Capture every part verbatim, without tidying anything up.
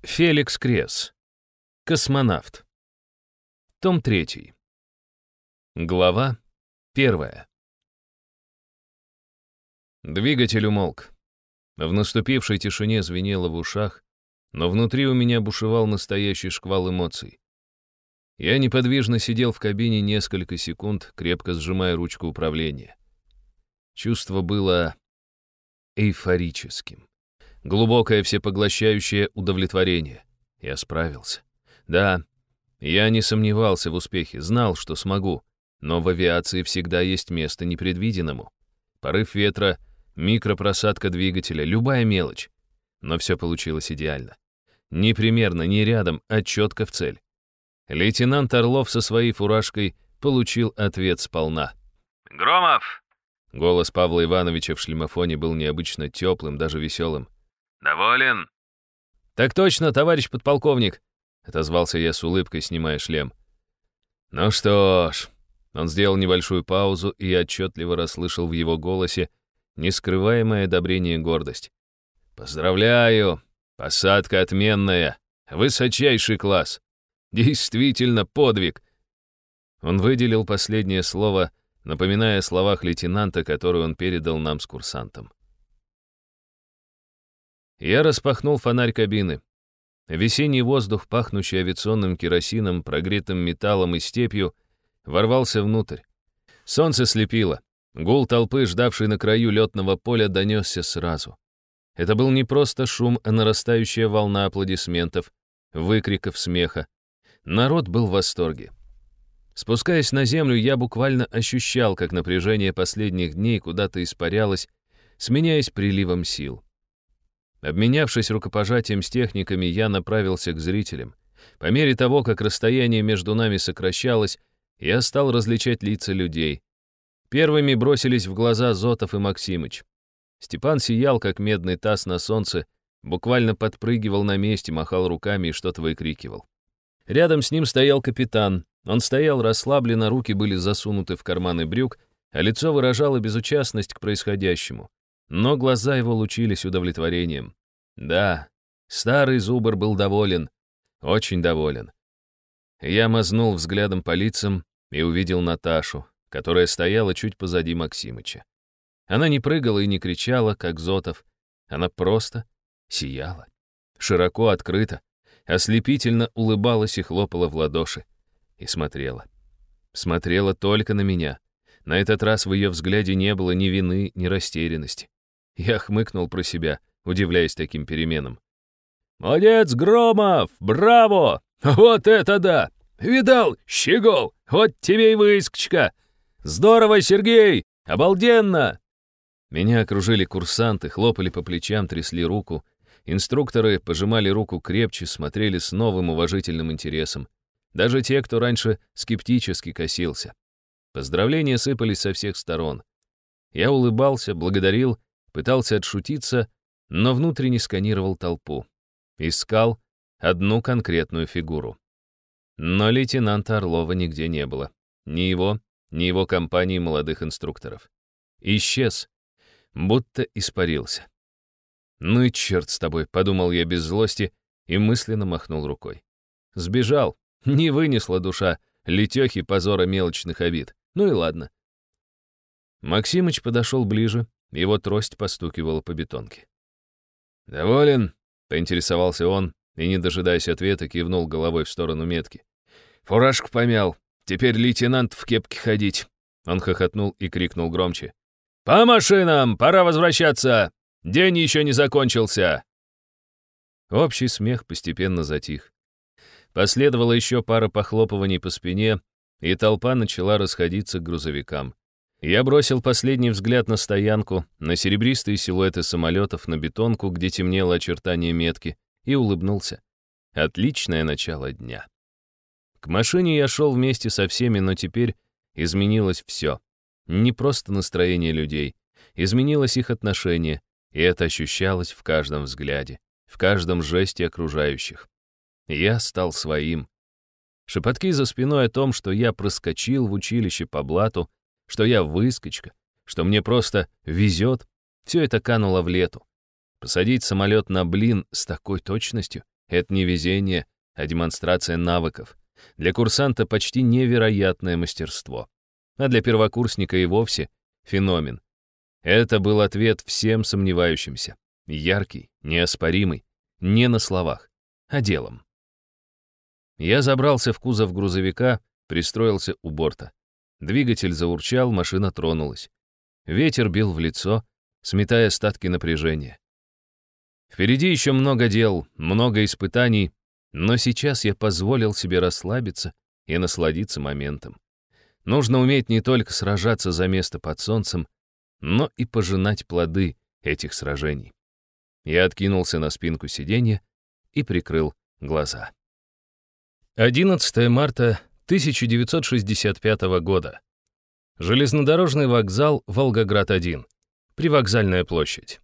Феликс Кресс. Космонавт. Том третий. Глава первая. Двигатель умолк. В наступившей тишине звенело в ушах, но внутри у меня бушевал настоящий шквал эмоций. Я неподвижно сидел в кабине несколько секунд, крепко сжимая ручку управления. Чувство было эйфорическим. Глубокое всепоглощающее удовлетворение. Я справился. Да, я не сомневался в успехе, знал, что смогу, но в авиации всегда есть место непредвиденному. Порыв ветра, микропросадка двигателя, любая мелочь. Но все получилось идеально. Не примерно, не рядом, а четко в цель. Лейтенант Орлов со своей фуражкой получил ответ сполна. «Громов!» Голос Павла Ивановича в шлемофоне был необычно теплым, даже веселым. «Доволен?» «Так точно, товарищ подполковник!» — отозвался я с улыбкой, снимая шлем. «Ну что ж...» Он сделал небольшую паузу, и я отчетливо расслышал в его голосе нескрываемое одобрение и гордость. «Поздравляю! Посадка отменная! Высочайший класс! Действительно подвиг!» Он выделил последнее слово, напоминая о словах лейтенанта, которые он передал нам с курсантом. Я распахнул фонарь кабины. Весенний воздух, пахнущий авиационным керосином, прогретым металлом и степью, ворвался внутрь. Солнце слепило. Гул толпы, ждавшей на краю летного поля, донесся сразу. Это был не просто шум, а нарастающая волна аплодисментов, выкриков смеха. Народ был в восторге. Спускаясь на землю, я буквально ощущал, как напряжение последних дней куда-то испарялось, сменяясь приливом сил. Обменявшись рукопожатием с техниками, я направился к зрителям. По мере того, как расстояние между нами сокращалось, я стал различать лица людей. Первыми бросились в глаза Зотов и Максимыч. Степан сиял, как медный таз на солнце, буквально подпрыгивал на месте, махал руками и что-то выкрикивал. Рядом с ним стоял капитан. Он стоял расслабленно, руки были засунуты в карманы брюк, а лицо выражало безучастность к происходящему. Но глаза его лучились удовлетворением. Да, старый зубр был доволен, очень доволен. Я мазнул взглядом по лицам и увидел Наташу, которая стояла чуть позади Максимыча. Она не прыгала и не кричала, как Зотов. Она просто сияла, широко открыто, ослепительно улыбалась и хлопала в ладоши. И смотрела. Смотрела только на меня. На этот раз в ее взгляде не было ни вины, ни растерянности. Я хмыкнул про себя, удивляясь таким переменам. «Молодец, Громов! Браво! Вот это да! Видал, щегол? Вот тебе и выскочка! Здорово, Сергей! Обалденно!» Меня окружили курсанты, хлопали по плечам, трясли руку. Инструкторы пожимали руку крепче, смотрели с новым уважительным интересом. Даже те, кто раньше скептически косился. Поздравления сыпались со всех сторон. Я улыбался, благодарил, пытался отшутиться, но внутренне сканировал толпу. Искал одну конкретную фигуру. Но лейтенанта Орлова нигде не было. Ни его, ни его компании молодых инструкторов. Исчез, будто испарился. «Ну и черт с тобой», — подумал я без злости и мысленно махнул рукой. Сбежал, не вынесла душа летехи позора мелочных обид. Ну и ладно. Максимыч подошел ближе, его трость постукивала по бетонке. «Доволен?» — поинтересовался он, и, не дожидаясь ответа, кивнул головой в сторону метки. «Фуражку помял. Теперь лейтенант в кепке ходить». Он хохотнул и крикнул громче. «По машинам! Пора возвращаться! День еще не закончился!» Общий смех постепенно затих. Последовала еще пара похлопываний по спине, и толпа начала расходиться к грузовикам. Я бросил последний взгляд на стоянку, на серебристые силуэты самолетов, на бетонку, где темнело очертание метки, и улыбнулся. Отличное начало дня. К машине я шел вместе со всеми, но теперь изменилось все. Не просто настроение людей, изменилось их отношение, и это ощущалось в каждом взгляде, в каждом жесте окружающих. Я стал своим. Шепотки за спиной о том, что я проскочил в училище по блату, что я выскочка, что мне просто везет, все это кануло в лету. Посадить самолет на блин с такой точностью Это не везение, а демонстрация навыков. Для курсанта почти невероятное мастерство. А для первокурсника и вовсе феномен. Это был ответ всем сомневающимся. Яркий, неоспоримый, не на словах, а делом. Я забрался в кузов грузовика, пристроился у борта. Двигатель заурчал, машина тронулась. Ветер бил в лицо, сметая остатки напряжения. Впереди еще много дел, много испытаний, но сейчас я позволил себе расслабиться и насладиться моментом. Нужно уметь не только сражаться за место под солнцем, но и пожинать плоды этих сражений. Я откинулся на спинку сиденья и прикрыл глаза. одиннадцатое марта тысяча девятьсот шестьдесят пятого года. Железнодорожный вокзал Волгоград один. Привокзальная площадь.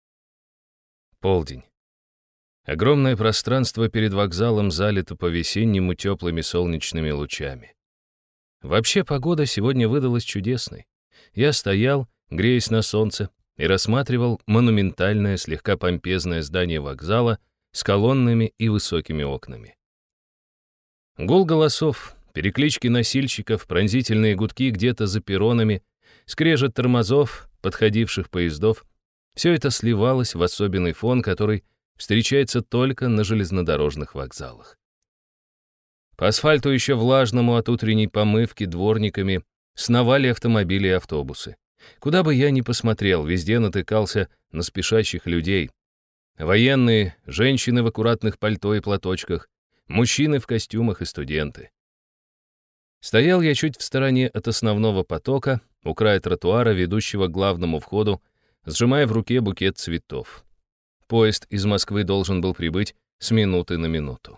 Полдень. Огромное пространство перед вокзалом залито по-весеннему теплыми солнечными лучами. Вообще погода сегодня выдалась чудесной. Я стоял, греясь на солнце, и рассматривал монументальное, слегка помпезное здание вокзала с колоннами и высокими окнами. Гул голосов, переклички носильщиков, пронзительные гудки где-то за перронами, скрежет тормозов, подходивших поездов — все это сливалось в особенный фон, который встречается только на железнодорожных вокзалах. По асфальту еще влажному от утренней помывки дворниками сновали автомобили и автобусы. Куда бы я ни посмотрел, везде натыкался на спешащих людей. Военные, женщины в аккуратных пальто и платочках, мужчины в костюмах и студенты. Стоял я чуть в стороне от основного потока, у края тротуара, ведущего к главному входу, сжимая в руке букет цветов. Поезд из Москвы должен был прибыть с минуты на минуту.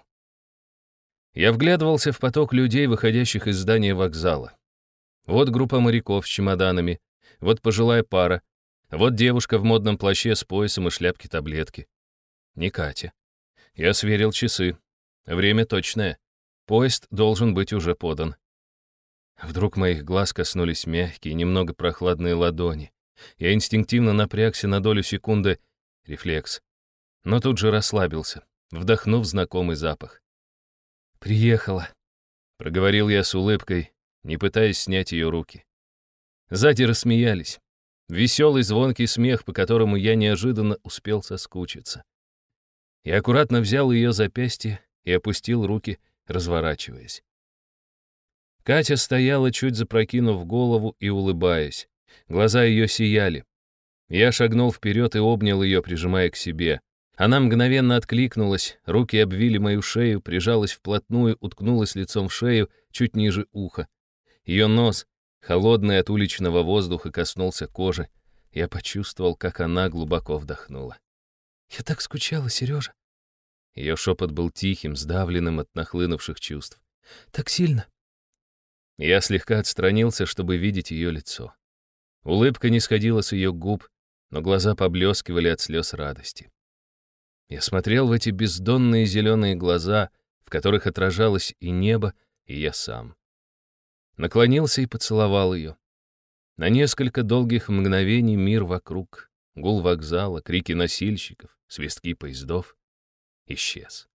Я вглядывался в поток людей, выходящих из здания вокзала. Вот группа моряков с чемоданами, вот пожилая пара, вот девушка в модном плаще с поясом и шляпке таблетки. Не Катя. Я сверил часы. Время точное. Поезд должен быть уже подан. Вдруг моих глаз коснулись мягкие, немного прохладные ладони. Я инстинктивно напрягся на долю секунды. Рефлекс. Но тут же расслабился, вдохнув знакомый запах. «Приехала», — проговорил я с улыбкой, не пытаясь снять ее руки. Сзади рассмеялись. Веселый звонкий смех, по которому я неожиданно успел соскучиться. Я аккуратно взял ее запястье и опустил руки, разворачиваясь. Катя стояла, чуть запрокинув голову и улыбаясь. Глаза ее сияли. Я шагнул вперед и обнял ее, прижимая к себе. Она мгновенно откликнулась, руки обвили мою шею, прижалась вплотную, уткнулась лицом в шею, чуть ниже уха. Ее нос, холодный от уличного воздуха, коснулся кожи. Я почувствовал, как она глубоко вдохнула. «Я так скучала, Сережа». Ее шепот был тихим, сдавленным от нахлынувших чувств. «Так сильно». Я слегка отстранился, чтобы видеть ее лицо. Улыбка не сходила с ее губ, но глаза поблескивали от слез радости. Я смотрел в эти бездонные зеленые глаза, в которых отражалось и небо, и я сам. Наклонился и поцеловал ее. На несколько долгих мгновений мир вокруг, гул вокзала, крики носильщиков, свистки поездов исчез.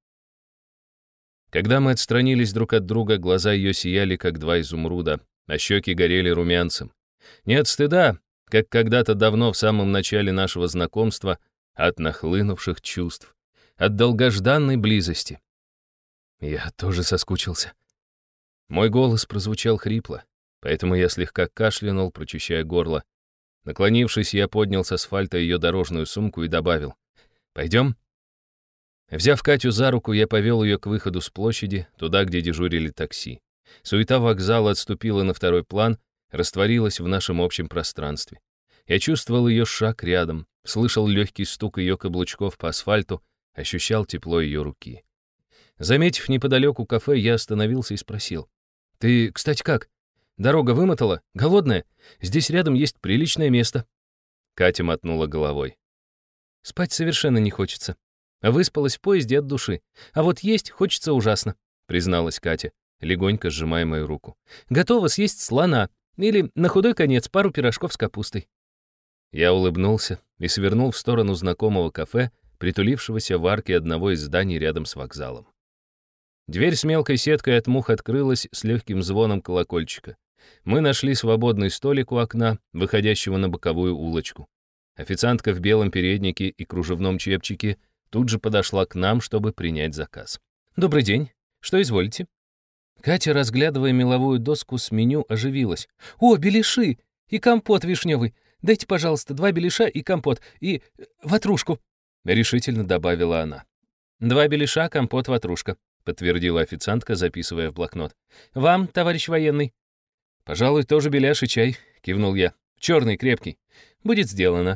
Когда мы отстранились друг от друга, глаза ее сияли, как два изумруда, а щеки горели румянцем. Не от стыда, как когда-то давно в самом начале нашего знакомства, а от нахлынувших чувств, от долгожданной близости. Я тоже соскучился. Мой голос прозвучал хрипло, поэтому я слегка кашлянул, прочищая горло. Наклонившись, я поднял с асфальта ее дорожную сумку и добавил: «Пойдем?» Взяв Катю за руку, я повел ее к выходу с площади, туда, где дежурили такси. Суета вокзала отступила на второй план, растворилась в нашем общем пространстве. Я чувствовал ее шаг рядом, слышал легкий стук ее каблучков по асфальту, ощущал тепло ее руки. Заметив неподалеку кафе, я остановился и спросил: «Ты, кстати, как? Дорога вымотала? Голодная? Здесь рядом есть приличное место». Катя мотнула головой. «Спать совершенно не хочется. Выспалась в поезде от души. А вот есть хочется ужасно», — призналась Катя, легонько сжимая мою руку. «Готова съесть слона. Или, на худой конец, пару пирожков с капустой». Я улыбнулся и свернул в сторону знакомого кафе, притулившегося в арке одного из зданий рядом с вокзалом. Дверь с мелкой сеткой от мух открылась с легким звоном колокольчика. Мы нашли свободный столик у окна, выходящего на боковую улочку. Официантка в белом переднике и кружевном чепчике тут же подошла к нам, чтобы принять заказ. «Добрый день. Что изволите?» Катя, разглядывая меловую доску с меню, оживилась. «О, беляши! И компот вишневый! Дайте, пожалуйста, два беляша и компот, и ватрушку!» Решительно добавила она. «Два беляша, компот, ватрушка», — подтвердила официантка, записывая в блокнот. «Вам, товарищ военный?» «Пожалуй, тоже беляш и чай», — кивнул я. «Черный, крепкий. Будет сделано».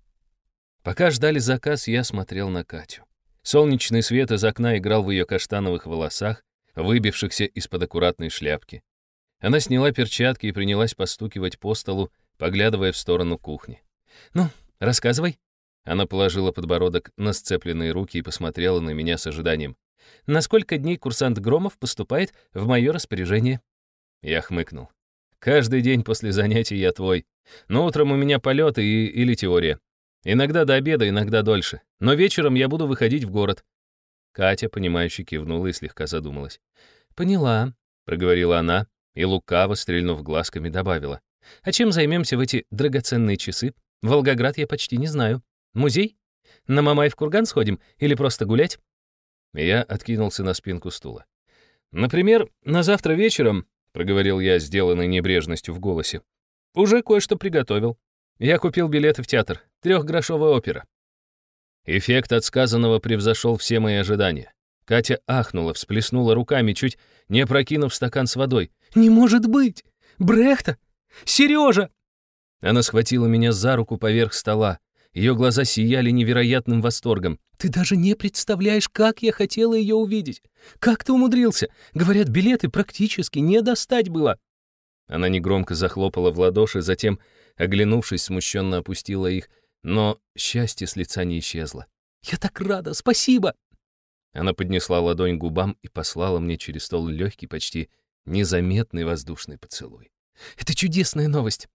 Пока ждали заказ, я смотрел на Катю. Солнечный свет из окна играл в ее каштановых волосах, выбившихся из-под аккуратной шляпки. Она сняла перчатки и принялась постукивать по столу, поглядывая в сторону кухни. «Ну, рассказывай». Она положила подбородок на сцепленные руки и посмотрела на меня с ожиданием. «На сколько дней курсант Громов поступает в мое распоряжение?» Я хмыкнул. «Каждый день после занятий я твой. Но утром у меня полеты и, или теория. Иногда до обеда, иногда дольше. Но вечером я буду выходить в город». Катя, понимающе кивнула и слегка задумалась. «Поняла», — проговорила она, и лукаво, стрельнув глазками, добавила. «А чем займемся в эти драгоценные часы? Волгоград я почти не знаю. Музей? На Мамаев курган сходим или просто гулять?» Я откинулся на спинку стула. «Например, на завтра вечером», — проговорил я, сделанной небрежностью в голосе, «уже кое-что приготовил. Я купил билеты в театр. Трехгрошовая опера». Эффект от сказанного превзошел все мои ожидания. Катя ахнула, всплеснула руками, чуть не опрокинув стакан с водой. «Не может быть! Брехта! Сережа!» Она схватила меня за руку поверх стола. Ее глаза сияли невероятным восторгом. «Ты даже не представляешь, как я хотела ее увидеть! Как ты умудрился? Говорят, билеты практически не достать было!» Она негромко захлопала в ладоши, затем, оглянувшись, смущенно опустила их, но счастье с лица не исчезло. «Я так рада! Спасибо!» Она поднесла ладонь к губам и послала мне через стол легкий, почти незаметный воздушный поцелуй. «Это чудесная новость!»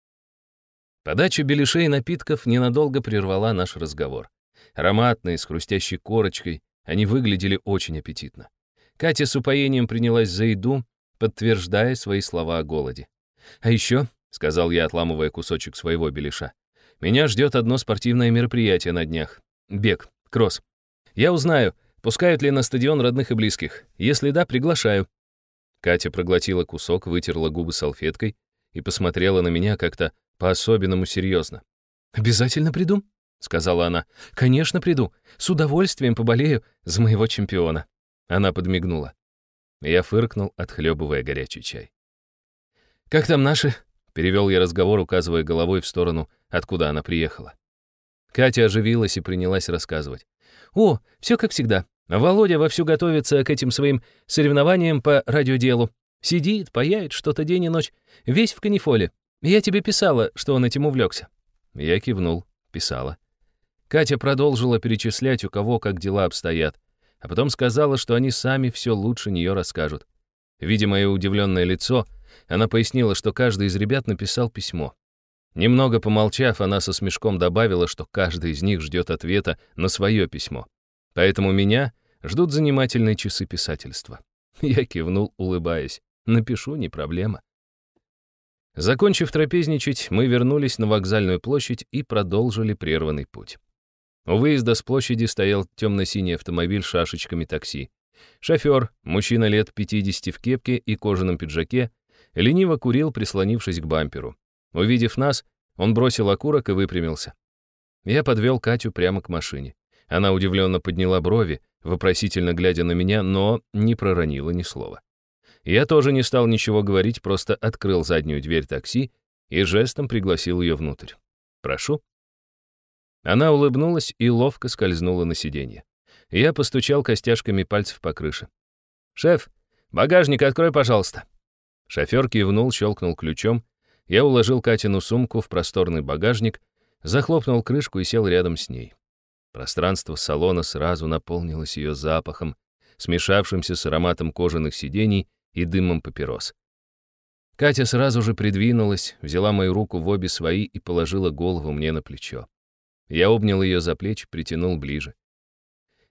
Подача беляшей и напитков ненадолго прервала наш разговор. Ароматные, с хрустящей корочкой, они выглядели очень аппетитно. Катя с упоением принялась за еду, подтверждая свои слова о голоде. «А еще», — сказал я, отламывая кусочек своего беляша, «меня ждет одно спортивное мероприятие на днях. Бег, кросс. Я узнаю, пускают ли на стадион родных и близких. Если да, приглашаю». Катя проглотила кусок, вытерла губы салфеткой и посмотрела на меня как-то по-особенному серьезно. «Обязательно приду», — сказала она. «Конечно приду. С удовольствием поболею за моего чемпиона». Она подмигнула. Я фыркнул, отхлебывая горячий чай. «Как там наши?» — перевел я разговор, указывая головой в сторону, откуда она приехала. Катя оживилась и принялась рассказывать. «О, все как всегда. Володя вовсю готовится к этим своим соревнованиям по радиоделу. Сидит, паяет что-то день и ночь, весь в канифоле. Я тебе писала, что он этим увлекся». Я кивнул, писала. Катя продолжила перечислять, у кого как дела обстоят, а потом сказала, что они сами все лучше нее расскажут. Видя мое удивленное лицо, она пояснила, что каждый из ребят написал письмо. Немного помолчав, она со смешком добавила, что каждый из них ждет ответа на свое письмо. Поэтому меня ждут занимательные часы писательства. Я кивнул, улыбаясь. Напишу, не проблема. Закончив трапезничать, мы вернулись на вокзальную площадь и продолжили прерванный путь. У выезда с площади стоял темно-синий автомобиль с шашечками такси. Шофер, мужчина лет пятидесяти в кепке и кожаном пиджаке, лениво курил, прислонившись к бамперу. Увидев нас, он бросил окурок и выпрямился. Я подвел Катю прямо к машине. Она удивленно подняла брови, вопросительно глядя на меня, но не проронила ни слова. Я тоже не стал ничего говорить, просто открыл заднюю дверь такси и жестом пригласил ее внутрь. «Прошу». Она улыбнулась и ловко скользнула на сиденье. Я постучал костяшками пальцев по крыше. «Шеф, багажник открой, пожалуйста». Шофер кивнул, щелкнул ключом. Я уложил Катину сумку в просторный багажник, захлопнул крышку и сел рядом с ней. Пространство салона сразу наполнилось ее запахом, смешавшимся с ароматом кожаных сидений и дымом папирос. Катя сразу же придвинулась, взяла мою руку в обе свои и положила голову мне на плечо. Я обнял ее за плечи, притянул ближе.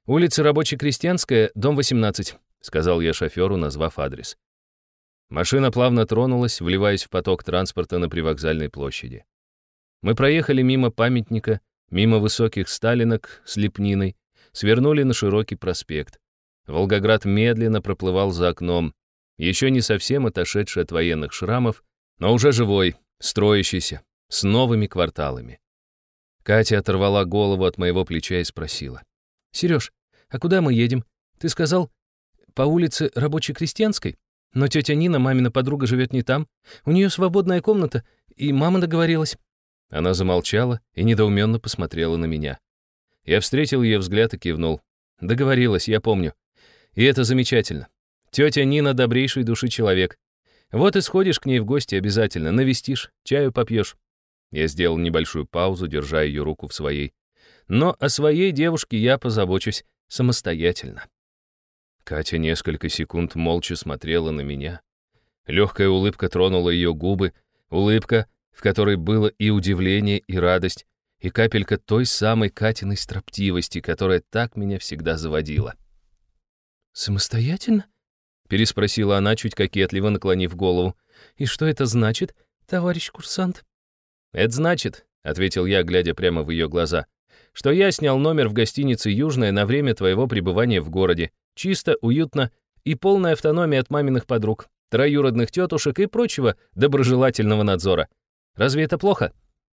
«Улица Рабоче-Крестьянская, дом восемнадцать», — сказал я шоферу, назвав адрес. Машина плавно тронулась, вливаясь в поток транспорта на привокзальной площади. Мы проехали мимо памятника, мимо высоких сталинок с лепниной, свернули на широкий проспект. Волгоград медленно проплывал за окном, еще не совсем отошедший от военных шрамов, но уже живой, строящийся, с новыми кварталами. Катя оторвала голову от моего плеча и спросила. «Сереж, а куда мы едем? Ты сказал, по улице Рабоче-Крестьянской? Но тетя Нина, мамина подруга, живет не там. У нее свободная комната, и мама договорилась». Она замолчала и недоуменно посмотрела на меня. Я встретил ее взгляд и кивнул. Договорилась, я помню. И это замечательно. Тетя Нина добрейшей души человек. Вот и сходишь к ней в гости обязательно, навестишь, чаю попьешь. Я сделал небольшую паузу, держа ее руку в своей. Но о своей девушке я позабочусь самостоятельно. Катя несколько секунд молча смотрела на меня. Легкая улыбка тронула ее губы, улыбка, в которой было и удивление, и радость, и капелька той самой Катиной строптивости, которая так меня всегда заводила. «Самостоятельно?» — переспросила она, чуть кокетливо наклонив голову. «И что это значит, товарищ курсант?» «Это значит», — ответил я, глядя прямо в ее глаза, «что я снял номер в гостинице «Южная» на время твоего пребывания в городе. Чисто, уютно и полная автономия от маминых подруг, троюродных тетушек и прочего доброжелательного надзора. Разве это плохо?»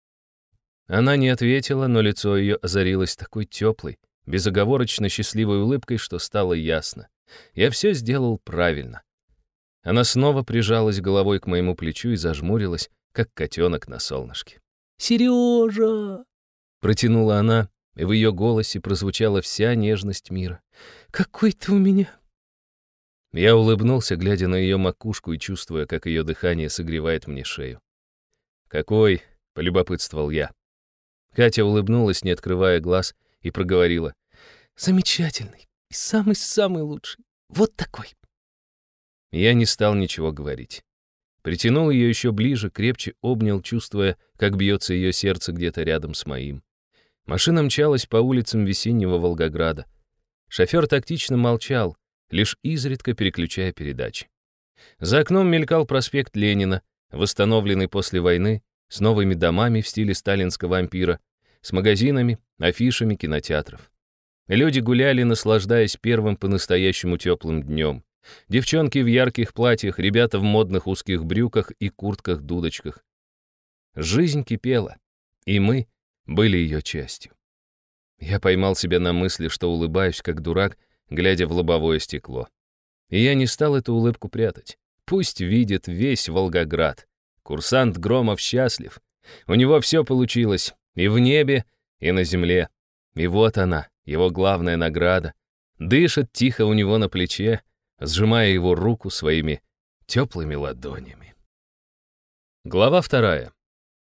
Она не ответила, но лицо ее озарилось такой теплой, безоговорочно счастливой улыбкой, что стало ясно. Я все сделал правильно. Она снова прижалась головой к моему плечу и зажмурилась, как котенок на солнышке. «Сережа!» — протянула она, и в ее голосе прозвучала вся нежность мира. «Какой ты у меня!» Я улыбнулся, глядя на ее макушку и чувствуя, как ее дыхание согревает мне шею. «Какой?» — полюбопытствовал я. Катя улыбнулась, не открывая глаз, и проговорила. «Замечательный и самый-самый лучший. Вот такой». Я не стал ничего говорить. Притянул ее еще ближе, крепче обнял, чувствуя, как бьется ее сердце где-то рядом с моим. Машина мчалась по улицам весеннего Волгограда. Шофер тактично молчал, лишь изредка переключая передачи. За окном мелькал проспект Ленина, восстановленный после войны, с новыми домами в стиле сталинского ампира, с магазинами, афишами кинотеатров. Люди гуляли, наслаждаясь первым по-настоящему теплым днем. Девчонки в ярких платьях, ребята в модных узких брюках и куртках-дудочках. Жизнь кипела, и мы были ее частью. Я поймал себя на мысли, что улыбаюсь, как дурак, глядя в лобовое стекло. И я не стал эту улыбку прятать. Пусть видит весь Волгоград. Курсант Громов счастлив. У него все получилось и в небе, и на земле. И вот она, его главная награда. Дышит тихо у него на плече, сжимая его руку своими теплыми ладонями. Глава вторая.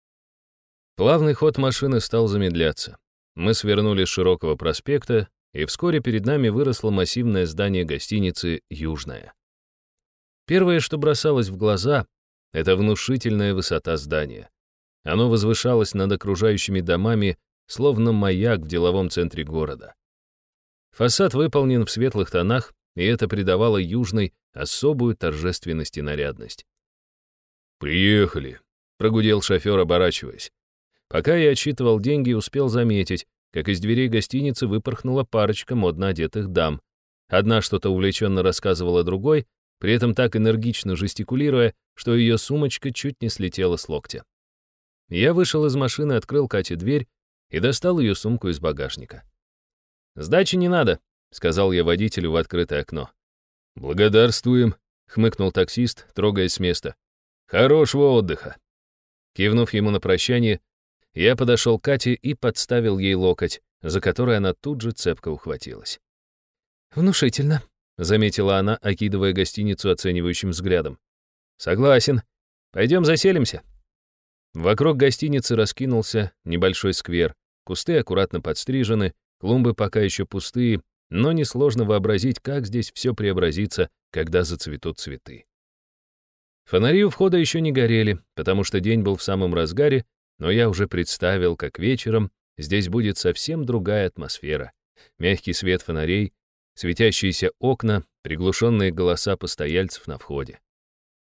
Плавный ход машины стал замедляться. Мы свернули с широкого проспекта, и вскоре перед нами выросло массивное здание гостиницы «Южная». Первое, что бросалось в глаза, — это внушительная высота здания. Оно возвышалось над окружающими домами, словно маяк в деловом центре города. Фасад выполнен в светлых тонах, и это придавало Южной особую торжественность и нарядность. «Приехали», — прогудел шофер, оборачиваясь. Пока я отсчитывал деньги, успел заметить, как из дверей гостиницы выпорхнула парочка модно одетых дам. Одна что-то увлеченно рассказывала другой, при этом так энергично жестикулируя, что ее сумочка чуть не слетела с локтя. Я вышел из машины, открыл Кате дверь и достал ее сумку из багажника. «Сдачи не надо», — сказал я водителю в открытое окно. «Благодарствуем», — хмыкнул таксист, трогаясь с места. «Хорошего отдыха». Кивнув ему на прощание, я подошел к Кате и подставил ей локоть, за который она тут же цепко ухватилась. «Внушительно», — заметила она, окидывая гостиницу оценивающим взглядом. «Согласен. Пойдем заселимся». Вокруг гостиницы раскинулся небольшой сквер. Кусты аккуратно подстрижены, клумбы пока еще пустые, но несложно вообразить, как здесь все преобразится, когда зацветут цветы. Фонари у входа еще не горели, потому что день был в самом разгаре, но я уже представил, как вечером здесь будет совсем другая атмосфера, Мягкий свет фонарей, светящиеся окна, приглушенные голоса постояльцев на входе.